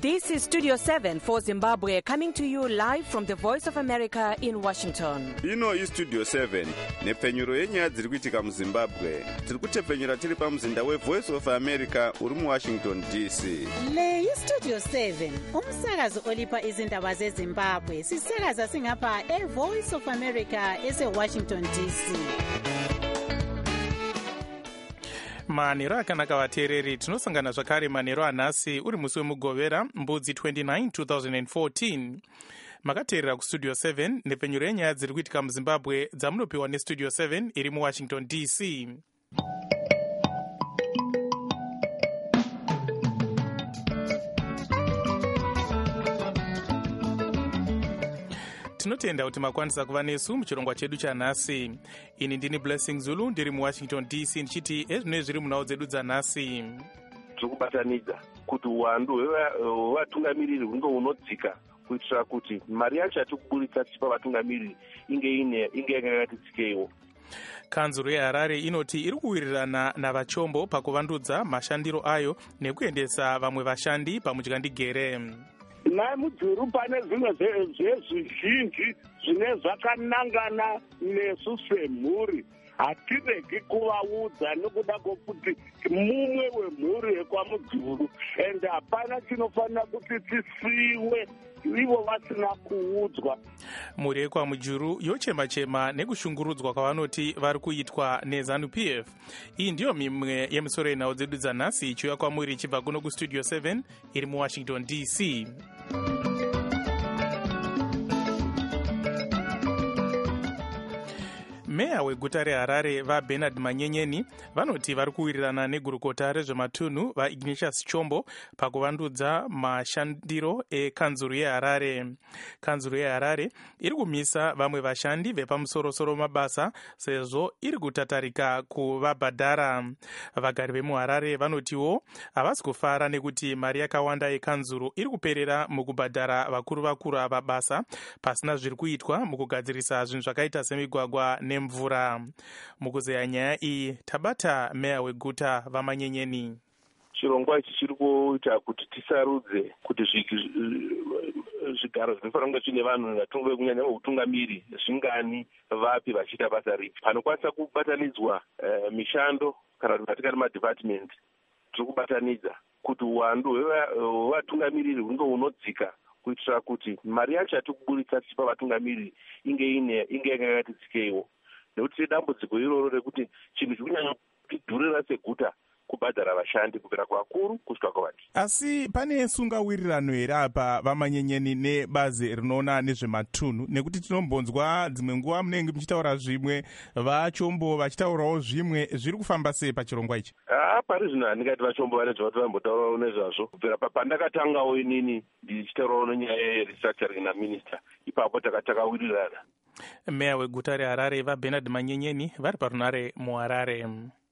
This is Studio 7 for Zimbabwe, coming to you live from the Voice of America in Washington. Ino iStudio 7 nepfenyuro yenyaya dziri kuitika muZimbabwe. Tiri kutepfenyura tiri pamuzinda weVoice of America uri muWashington DC. Le iStudio 7 umsakazo olipa izindaba zeZimbabwe. Sisakaza singapha eVoice of America eseWashington DC. manheru akanaka vateereri, tinosangana zvakare manheru anhasi uri musi wemugovera mbudzi 29 2014. makateerera kustudio 7 nepfenyuro yenyaya dziri kuitika muZimbabwe dzamunopiwa nestudio 7 iri muWashington DC. tinotenda kuti makwanisa kuva nesu muchirongwa chedu chanhasi. ini ndini Blessing Zulu ndiri muWashington DC ndichiti ezvinoi zviri munhau dzedu dzanhasi. tiri kubatanidza kuti uwandu hwevatungamiriri hunge hunodzika kuitira kuti mari yacho yatikuburitsa tichipa vatungamiriri inge yakati tsikeiwo. kanzuro yeHarare inoti iri kuwirirana navachombo pakuvandudza mashandiro ayo nekuendesa vamwe vashandi pamudyandigere. nai mudhuru pane zvimwe zvezvizhinji zvine zvakanangana nesu semhuri. hatiregi kuvaudza nekuda kwokuti mumwe wemhuri yekwamudhuru ende hapana chinofanira kuti tisiyiwe ivo vasina kuudzwa. mhuri yekwamujuru yochema-chema nekushungurudzwa kwavanoti vari kuitwa neZANU-PF. iyi ndiyo mimwe yemisoro yenhau dzedu dzanhasi ichiuya kwamuri ichibva kuno kustudio 7 iri muWashington DC. meya weguta reHarare vaBernard Manyenyeni vanoti vari kuwirirana negurukota rezvematunhu vaIgnatius Chombo pakuvandudza mashandiro ekanzuru yeHarare. kanzuru yeHarare iri kumisa vamwe vashandi vepamusorosoro mabasa sezvo iri kutatarika kuvabhadhara. vagari vemuHarare vanotiwo havasi kufara nekuti mari yakawanda yekanzuru iri kuperera mukubhadhara vakuru ava basa pasina zviri kuitwa mukugadzirisa zvinhu zvakaita semigwagwa nemvura. mukuzeya nyaya iyi tabata meya weguta vaManyenyeni. chirongwa ichi chiri kuita kuti tisarudze kuti zvigaro zvinofanira kunge zvine vanhu kunyanya utungamiri zvingani vapi vachiita basa ripi. panokwanisa kubatanidzwa mishando kana kuti vatikati madhipatimenti. tiri kubatanidza kuti uwandu hwevatungamiriri hunge hunodzika kuitira kuti mari yacho yatikuburitsa tichipa vatungamiriri inge yakati tsikeiwo. nekuti sedambudziko iroro rekuti chinhu chikunyanya kutidhurira seguta kubhadhara vashandi kubvira kuvakuru kusvika kuvadiki. asi pane sungawirirano here apa vaManyenyeni nebazi rinoona nezvematunhu, nekuti tinombonzwa dzimwe nguva munenge muchitaura zvimwe vachombo vachitaurawo zvimwe. zviri kufamba sei pachirongwa ichi? pari zvino handingati vachombo vane zvavati vambotaurawo nezvazvo. kubvira pandakatangawo inini ndichitaurawo nenyaya yerestructuring naminista, ipapo takawirirana. meya weguta reHarare vaBernard Manyenyeni vari parunare muHarare.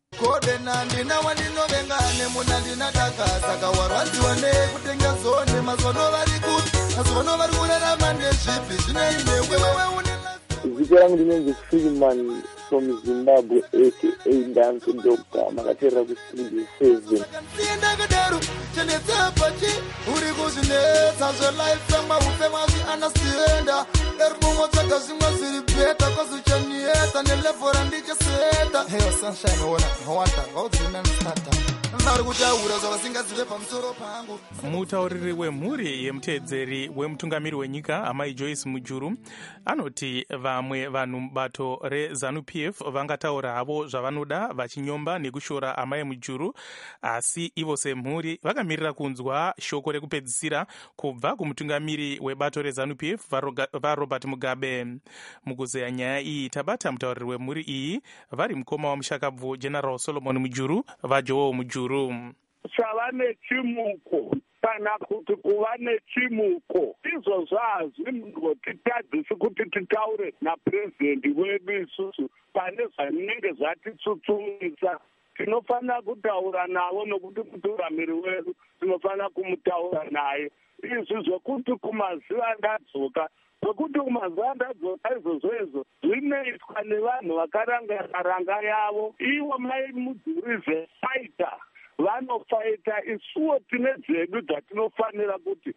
kodena ndina wandinovenga nemuna ndinadaka saka warwadziwa nekutenga zone mazono vari kuti mazono vari kurarama nezvipi zvineinewewewe zita rangu ndinonzi Freeman from Zimbabwe aka Dance Doctor. makateerera kustudio 7. ndakadaro chenetsapachi uri kuzvinetsa zvelife maupe mazvianastenda eribongo tsvaga zvimwe zviri bheta kwazuchanieta nelevhora ndicheseta heyo sunshine wona hawanda ngaudzimenstata vari kutaura zvavasingazive pamusoro pangu. mutauriri wemhuri yemuteedzeri wemutungamiri wenyika amai Joyce Mujuru anoti vamwe vanhu mubato reZANU-PF vangataura havo zvavanoda vachinyomba nekushora amai Mujuru, asi ivo semhuri vakamirira kunzwa shoko rekupedzisira kubva kumutungamiri webato reZANU-PF vaRobert Mugabe. mukuzeya nyaya iyi tabata mutauriri wemhuri iyi vari mukoma wamushakabvu General Solomon Mujuru vaJowo Mujuru. chava nechimuko kana kuti kuva nechimuko izvo zvazvi ngotitadzisi kuti titaure napurezidendi wedu isusu pane zvinenge zvatitsutsumisa. tinofanira kutaura navo nokuti mutungamiri wedu tinofanira kumutaura naye. izvi zvekuti kumazuva ndadzoka zvekuti kumazuva ndadzoka izvozvo zvinoitwa nevanhu vakaranga yavo. ivo mai Mudhuri zvefaita vanofaita, isuwo tine dzedu dzatinofanira kuti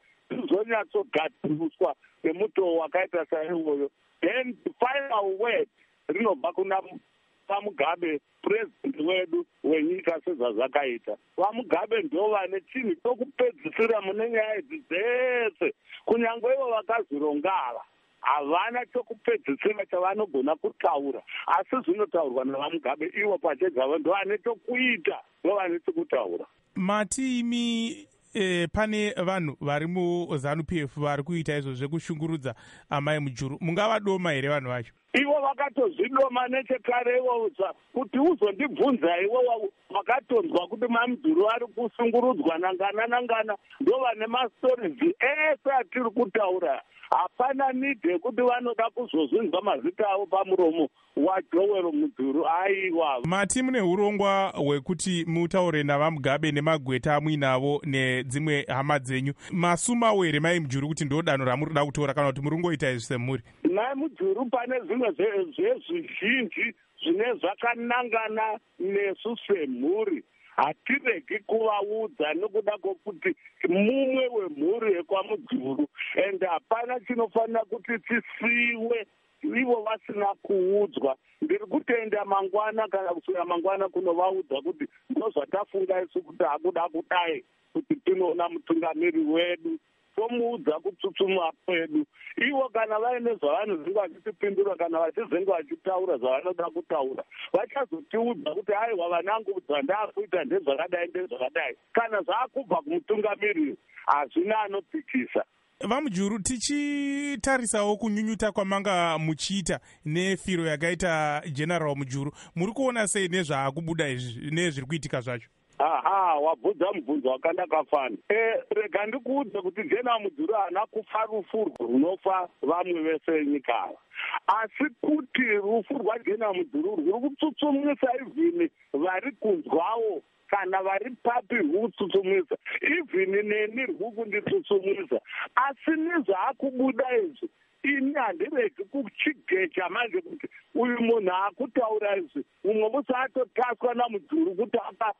dzizonyatsogadziriswa nemutoo wakaita saiwoyo. Then the final word rinobva kuna vamugabe, purezidendi wedu wenyika sezvazvakaita. Vamugabe ndo vane chinhu chokupedzisira mune nyaya idzi dzese. Kunyange ivo vakazvirongava havana chokupedzisira chavanogona kutaura, asi zvinotaurwa navamugabe ivo pachezvavo ndo vane chokuita, ndo vane chokutaura. Mati imi pane vanhu vari muZANU-PF vari kuita izvo zvekushungurudza amai Mujuru, mungavadoma here vanhu vacho? Ivo vakatozvidoma nechekare ivoza kuti uzondibvunza ivo vakatonzwa kuti mai Mujuru ari kusungurudzwa nangana ndo vane mastorizi ese atiri kutaura. Hapana nidhi yekuti vanoda kuzozvinzwa mazita avo pamuromo waJoel Mujuru. Aiwa Mati, mune urongwa hwekuti mutaure navamugabe nemagweta amuinavo nedzimwe hama dzenyu. Masumawo here mai Mujuru kuti ndo danho ramurida kutora kana kuti muri kungoita izvi semuri? Mai Mujuru pane zvimwe zvezvizhinji zvine zvakanangana nesu semhuri. Hatiregi kuvaudza nekuda kwokuti mumwe wemhuri yekwaMujuru, ende hapana chinofanira kuti tisiyiwe ivo vasina kuudzwa. Ndiri kutenda mangwana kana kuswera mangwana kunovaudza kuti ndozvatafunga isu kuti hakuda kudai kuti tinoona mutungamiri wedu, tomuudza kutsutsuma kwedu. Ivo kana vaine zvavanozenge vachitipindura kana vachizenge vachitaura zvavanoda kutaura, vachazotiudza kuti aiwa vanangu zvandaakuita ndezvakadai. Kana zvaakubva kumutungamiri hazvina anopikisa. VaMujuru, tichitarisawo kunyunyuta kwamanga muchiita nefiro yakaita General Mujuru, muri kuona sei nezvaakubuda izvi nezviri kuitika zvacho? Aha, wabvunza mubvunzo wakanaka fana. Rega ndikuudze kuti General Mujuru haana kufa rufu runofa vamwe vese nyika ava, asi kuti rufu rwaGeneral Mujuru rwuri kutsutsumisa ivhini vari kunzwawo kana vari papi rwutsutsumisa, ivhini neni rwuri kunditsutsumisa. Asi nezvaakubuda izvi ini handiregi kuchigeja manje kuti uyu munhu akutaura izvi umwe musi atotaswa naMujuru kuti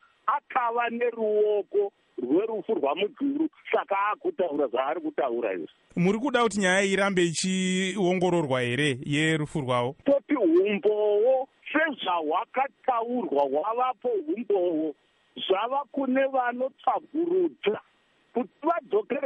akava neruoko rwerufu rwaMujuru, saka akutaura zvaari kutaura izvi. Muri kuda kuti nyaya irambe ichiongororwa here yerufu rwavo? Toti umbowo sezvahwakataurwa hwavapo umbowo, zvava kune vanotsvagurudza kuti vadzokere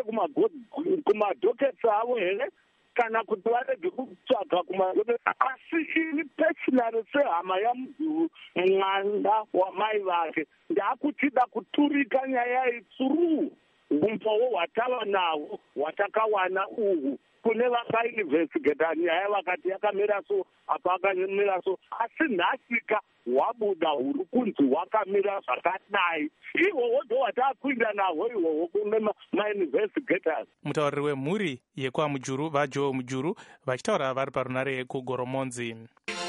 kumadhoketsi avo here kana kuti varege kutsvaga kumadhoketsi. Asi ini personally sehama yaMujuru, mwana wamai vake, ndaakuchida kuturika nyaya itsuru umbowo hwatava nahwo hwatakawana uhu kune vakainvestigeta nyaya vakati yakamira so apa akamira so, asi nhasika hwabuda huri kunzi hwakamira zvakadai. Ihwohwo ndo hwataakuinda nahwo ihwohwo kune mainvestigators. Mutauriri wemhuri yekwaMujuru vaJoel Mujuru vachitaura vari parunare kugoromonzi.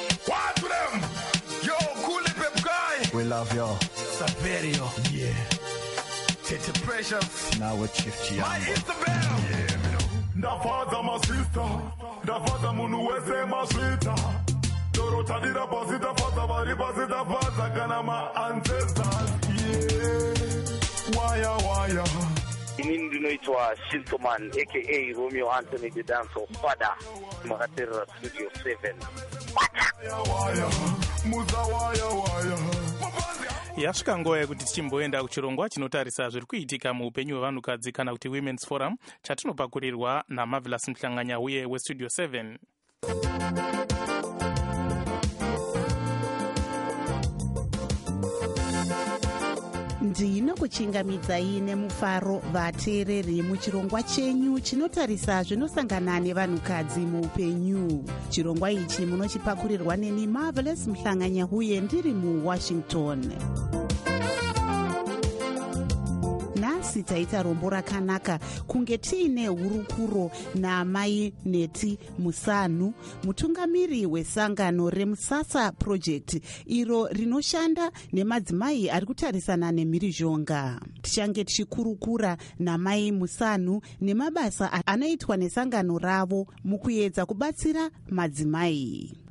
We love you. Saverio. Yeah. Tete Precious. Now we're Chief Chiambo. My Isabel. Yeah. Ndafaza my sister. Ndafaza munu wese maswita. Dorotadira pasita faza bari pasita faza kana my ancestors. Yeah. Waya. Ini ndinoitwa Shintoman aka Romeo Anthony the Dance of Father. Makatera Studio 7. Waya. Muza waya. Yasvika nguva yekuti tichimboenda kuchirongwa chinotarisa zviri kuitika muupenyu hwevanhukadzi kana kuti Women's Forum, chatinopakurirwa naMarvelous Mhlanganya uye weStudio 7. Ndinokuchingamidzai nemufaro vateereri muchirongwa chenyu chinotarisa zvinosangana nevanhukadzi muupenyu. Chirongwa ichi munochipakurirwa neni Marvelous Mhlanganya uye ndiri muWashington. Nhasi taita rombo rakanaka kunge tiine hurukuro naamai Neti Musanu, mutungamiri wesangano reMusasa Project, iro rinoshanda nemadzimai ari kutarisana nemhirizhonga. Tichange tichikurukura namai Musanu nemabasa anoitwa nesangano ravo mukuedza kubatsira madzimai.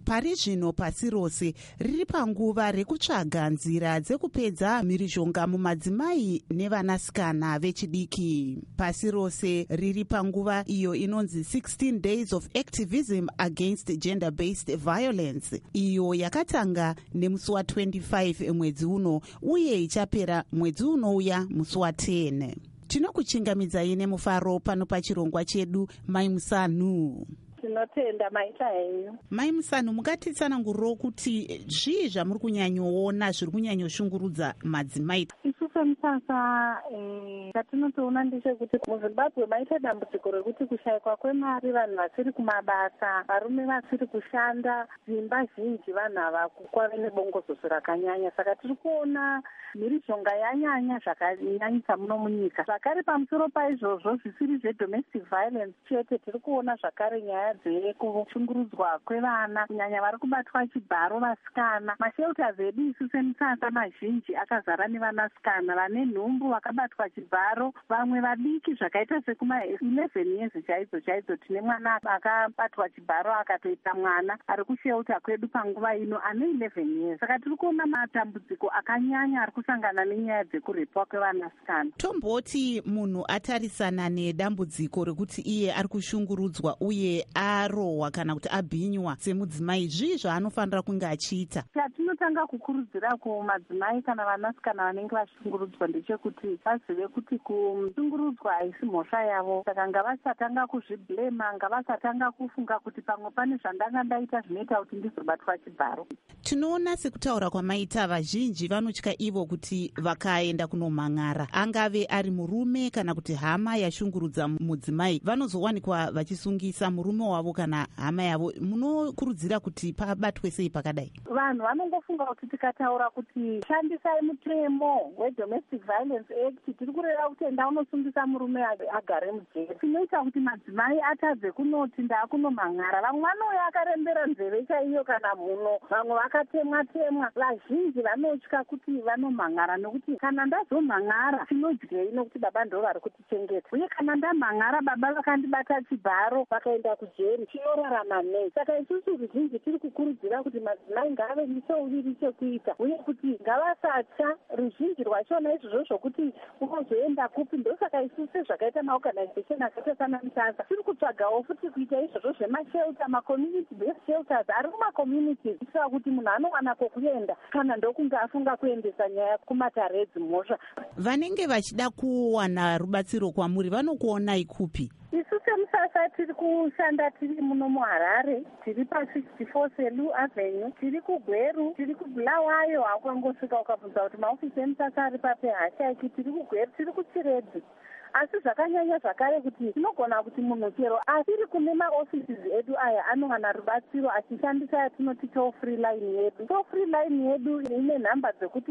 pari zvino pasi rose riri panguva rekutsvaga nzira dzekupedza mhirizhonga mumadzimai nevanasikana vechidiki. Pasi rose riri panguva iyo inonzi 16 Days of Activism Against Gender-Based Violence, iyo yakatanga nemusi wa25 mwedzi uno uye ichapera mwedzi unouya musi wa10. Tinokuchingamidzai nemufaro pano pachirongwa chedu, Mai Musanu. Tinotenda maita henyu. Mai Musanu, mungatitsanangurirawo kuti zvii zvamuri kunyanyoona zviri kunyanyoshungurudza madzimai? Isu semusasa chatinotoona ndechekuti muZimbabwe maita dambudziko rekuti kushayikwa kwemari, vanhu vasiri kumabasa, varume vasiri kushanda, dzimba zhinji vanhu ava kwave nebongozozo rakanyanya. Saka tiri kuona mhirizhonga yanyanya zvakanyanyisa muno munyika. Zvakare pamusoro paizvozvo zvisiri zvedomestic violence chete, tiri kuona zvakare nyaya dzekushungurudzwa kwevana, kunyanya vari kubatwa chibharo vasikana. Mashelters edu isu semusasa mazhinji akazara nevanasikana vane nhumbu vakabatwa chibharo, vamwe vadiki zvakaita sekuma 11 years chaidzo. Tine mwana akabatwa chibharo akatoita mwana ari kushelter kwedu panguva ino ane 11 years. Saka tiri kuona matambudziko akanyanya ari kusangana nenyaya dzekurepwa kwevanasikana. Tomboti munhu atarisana nedambudziko rekuti iye ari kushungurudzwa uye arohwa kana kuti abhinywa semudzimai, zvii zvaanofanira kunge achiita? Chatinotanga kukurudzira kumadzimai kana vanasikana vanenge vashungurudzwa ndechekuti vazive kuti kushungurudzwa haisi mhosva yavo. Saka ngavasatanga kuzviblema, ngavasatanga kufunga kuti pamwe pane zvandangandaita zvinoita kuti ndizobatwa chibharo. Tinoona sekutaura kwamaita vazhinji vanotya ivo kuti vakaenda kunomhan'ara, angave ari murume kana kuti hama yashungurudza mudzimai, vanozowanikwa vachisungisa murume wavo kana hama yavo. Munokurudzira kuti pabatwe sei pakadai? Vanhu vanongofunga kuti tikataura kuti shandisai mutemo weDomestic Violence Act, tiri kureva kuti enda unosungisa murume agare mujeri. Tinoita kuti madzimai atadze kunoti ndaakunomhan'ara. Vamwe vanouya akarembera nzeve chaiyo kana mhuno, vamwe vakatemwa. Vazhinji vanotya kuti vanomhan'ara nekuti kana ndazomhan'ara tinodyei nokuti baba ndo vari kutichengeta, uye kana ndamhan'ara baba vakandibata chibharo vakaenda kujeri tinorarama nei? Saka isusu ruzhinji tiri kukurudzira kuti madzimai ngave nechouviri chekuita, uye kuti ngavasatya ruzhinji rwachona izvozvo zvokuti unozoenda kupi. Ndosaka isusu zvakaita maorganization akaita sana Musasa tiri kutsvagawo futi kuita izvozvo zvemashelter, macommunity based shelters ari kumakommunities, kuitira kuti munhu anowana kwekuenda kana ndokunge afunga kuendesa nyaya kumatare edzimhosva. Vanenge vachida kuwana rubatsiro kwamuri vanokuonai kupi? Isu semusasa tiri kushanda tiri muno muHarare, tiri pa64 Selu Avenue, tiri kuGweru, tiri kuBulawayo. Hakungosvika ukabvunza kuti maofisi emusasa ari pape hashaiki. Tiri kuGweru, tiri kuChiredzi. Asi zvakanyanya zvakare kuti tinogona kuti munhu chero asiri kune maoffices edu aya anowana rubatsiro achishandisa yatinoti toll free line yedu. Toll free line yedu ine nhamba dzekuti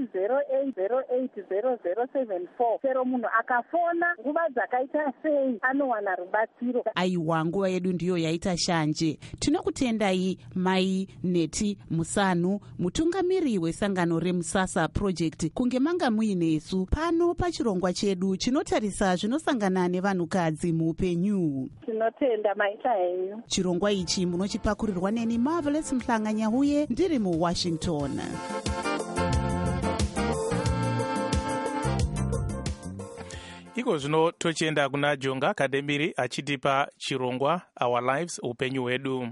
08080074. Chero munhu akafona nguva dzakaita sei anowana rubatsiro. Aiwa, nguva yedu ndiyo yaita shanje. Tinokutendai Mai Neti Musanu, mutungamiri wesangano reMusasa Project, kunge manga muinesu pano pachirongwa chedu chinotarisa zvinosangana nevanhukadzi muupenyu. Tinotenda maita henyu. Chirongwa ichi munochipakurirwa neni Marvelous Mhlanganya huye ndiri muWashington. Iko zvino tochienda kuna Jonga Kadembiri achitipa chirongwa Our Lives, upenyu hwedu.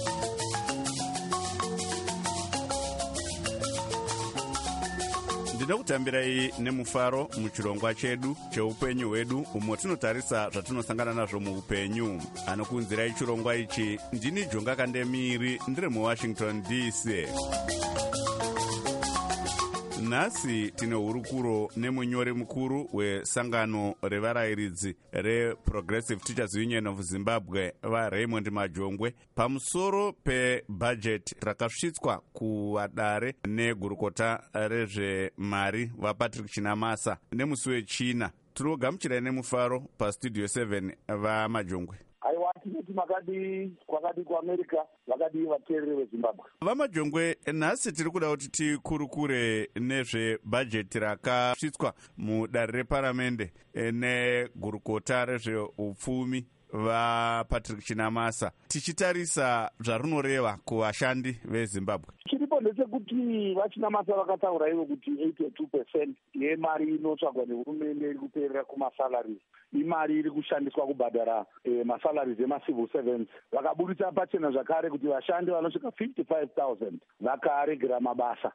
Ndinokutambirai nemufaro muchirongwa chedu cheupenyu hwedu, umwe tinotarisa zvatinosangana nazvo muupenyu. Anokunzirai chirongwa ichi ndini Jonga Kadembiri, ndiri muWashington DC. Nhasi tine hurukuro nemunyori mukuru wesangano revarayiridzi reProgressive Teachers Union of Zimbabwe vaRaymond Majongwe pamusoro pebhajeti rakasvitswa kuVadare negurukota rezvemari vaPatrick Chinamasa nemusi weChina. Tinogamuchirai nemufaro pastudio 7 vaMajongwe. Aiwa, tinoti makadi kwakadi kuAmerica, vakadi vateereri veZimbabwe. VaMajongwe, nhasi tiri kuda kuti tikurukure nezvebhajeti rakasvitswa mudare reparamende negurukota rezveupfumi vapatrick Chinamasa, tichitarisa zvarunoreva kuvashandi vezimbabwe? Chiripo ndechekuti vaChinamasa vakataura ivo kuti 82% yemari inotsvagwa nehurumende iri kuperera kumasalaries, imari iri kushandiswa kubhadhara masalaries emacivil servants. Vakabudisa pachena zvakare kuti vashandi vanosvika 55,000 vakaregera mabasa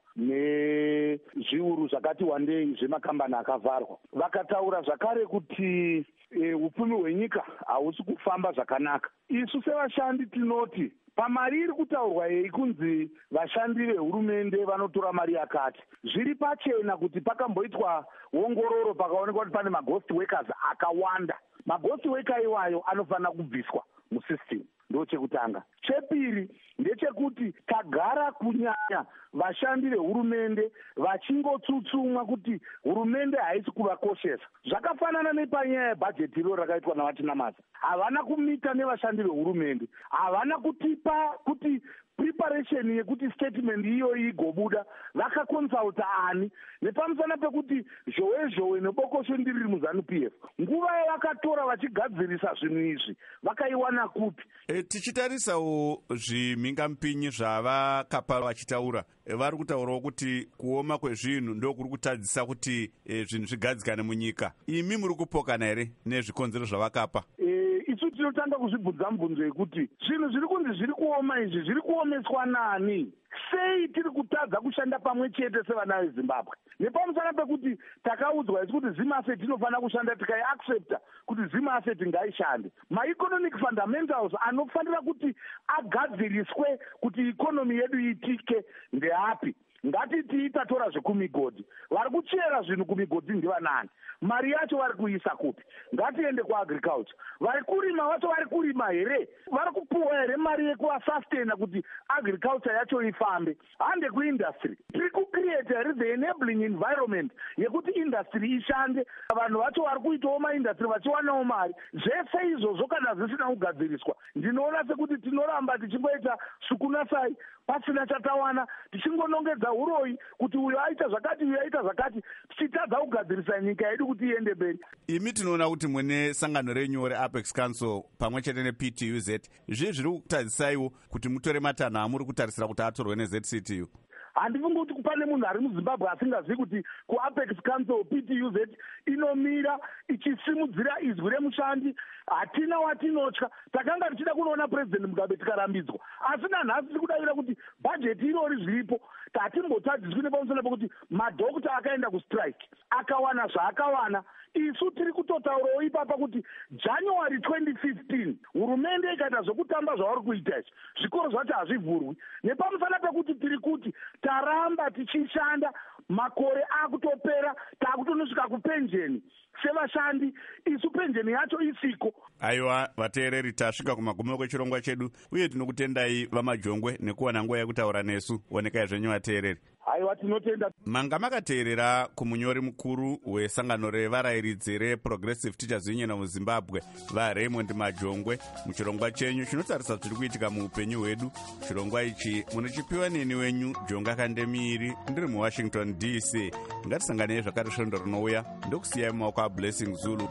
nezviuru zvakati wandei zvemakambani akavharwa. Vakataura zvakare kuti upfumi hwenyika hausi kufamba zvakanaka. Isu sevashandi tinoti pamari iri kutaurwa yei kunzi vashandi vehurumende vanotora mari yakati, zviri pachena kuti pakamboitwa ongororo pakaonekwa kuti pane maghost workers akawanda. Maghost worker iwayo anofanira kubviswa musystem. Ndo chekutanga. Chepiri ndechekuti tagara kunyanya vashandi vehurumende vachingotsutsumwa kuti hurumende haisi kuvakoshesa. Zvakafanana nepanyaya yebhajeti iro rakaitwa navaChinamasa. Havana kumita nevashandi vehurumende, havana kutipa kuti preparation yekuti statement iyo igobuda vakakonsulta ani nepamusana pekuti zhowe nebokosho ndiri muZANU-PF. Nguva yavakatora vachigadzirisa zvinhu izvi vakaiwana kupi? Tichitarisawo zvimhingamupinyi zvavakapa vachitaura, vari kutaurawo kuti kuoma kwezvinhu ndo kuri kutadzisa kuti zvinhu zvigadzikane munyika. Imi muri kupokana here nezvikonzero zvavakapa? Isu tinotanga kuzvibvunza mubvunzo yekuti zvinhu zviri kunzi zviri kuoma izvi zviri kuomeswa nani? Sei tiri kutadza kushanda pamwe chete sevana veZimbabwe? Nepamusana pekuti takaudzwa isi kuti ZimAsset inofanira kushanda, tikaiaccepta kuti ZimAsset ngaishande. Ma-economic fundamentals anofanira kuti agadziriswe kuti ikonomi yedu itike ndeapi? Ngatiti tatora zvekumigodhi, vari kuchera zvinhu kumigodhi ndivanani? Mari yacho vari kuisa kupi? Ngatiende kuagriculture. Vari kurima vacho vari kurima here? Vari kupuwa here mari yekuasustena kuti agriculture yacho ifambe? Hande kuindustry. Tiri kucreate here the enabling environment yekuti industry ishande. Vanhu vacho vari kuitawo maindustry vachiwanawo mari. Zvese izvozvo kana zvisina kugadziriswa, ndinoona sekuti tinoramba tichingoita sukunasai pasina chatawana, tichingonongedza uroi kuti uyo aita zvakati uyo aita zvakati, tichitadza kugadzirisa nyika yedu kuti iende mberi. Imi tinoona kuti mune sangano renyu reApex Council pamwe chete nePTUZ, zviri kutadzisaiwo kuti mutore matanho amuri kutarisira kuti atorwe neZCTU? Handifungi kuti pane munhu ari muZimbabwe asingazivi kuti kuApex Council PTUZ inomira ichisimudzira izwi remushandi. Hatina watinotya. Takanga tichida kunoona President Mugabe tikarambidzwa, asi nanhasi tiri kudavira kuti bhajeti irori zviripo. Tatimbotadziswi nepamusana pekuti madhokota akaenda kustrike akawana zvaakawana. Isu tiri kutotaurawo ipapa kuti January 2015 hurumende ikaita zvokutamba zvavari kuita izvi, zvikoro zvacho hazvivhurwi. Nepamusana pekuti tiri kuti taramba tichishanda, makore akutopera, takutonosvika kupenjeni sevashandi, isu penjeni yacho isiko. Aiwa vateereri, tasvika kumagumo kwechirongwa chedu uye tinokutendai vamajongwe nekuwana nguva yekutaura nesu. Onekai zvenyu vateereri. Aiwa tinotenda. Manga makateerera kumunyori mukuru wesangano revarayiridzi reProgressive Teachers Union muZimbabwe vaRaymond Majongwe muchirongwa chenyu chinotarisa zviri kuitika muupenyu hwedu. Chirongwa ichi munochipiwa neni wenyu Jonga Kandemiri, ndiri muWashington DC. Ngatisanganei zvakare svondo rinouya. Ndokusiyai mumaoko aBlessing Zulu.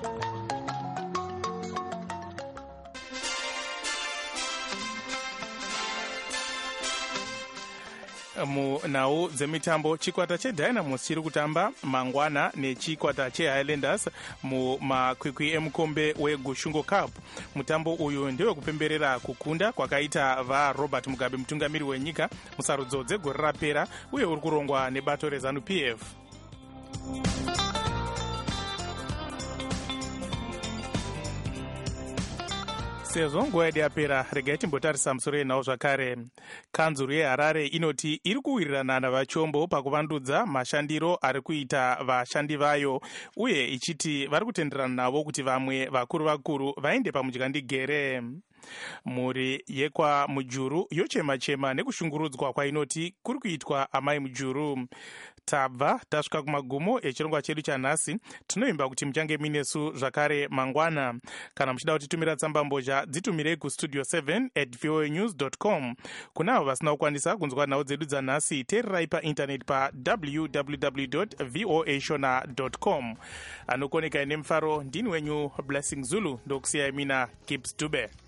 Munhau dzemitambo, chikwata cheDynamos chiri kutamba mangwana nechikwata cheHighlanders mumakwikwi emukombe weGushungo Cup. Mutambo uyu ndewekupemberera kukunda kwakaita vaRobert Mugabe mutungamiri wenyika musarudzo dzegore rapera uye uri kurongwa nebato reZANU-PF. Sezvo nguva yedu yapera, regai timbotarisa musoro yenhau zvakare. Kanzuru yeHarare inoti iri kuwirirana navachombo pakuvandudza mashandiro ari kuita vashandi vayo, uye ichiti vari kutenderana navo kuti vamwe vakuru vaende pamudyandegere. mhuri yekwa Mujuru yochema-chema nekushungurudzwa kwainoti kuri kuitwa amai Mujuru. Tabva tasvika kumagumo echirongwa chedu chanhasi. Tinoimba kuti muchange minesu zvakare mangwana. Kana muchida kutitumira tsamba mbozha dzitumirei kustudio 7@voanews.com. kuna avo vasina kukwanisa kunzwa nhau dzedu dzanhasi, teererai paintaneti pa www.voashona.com. anokoneka ine mufaro ndini wenyu Blessing Zulu, ndokusiyai mina Gibbs Dube.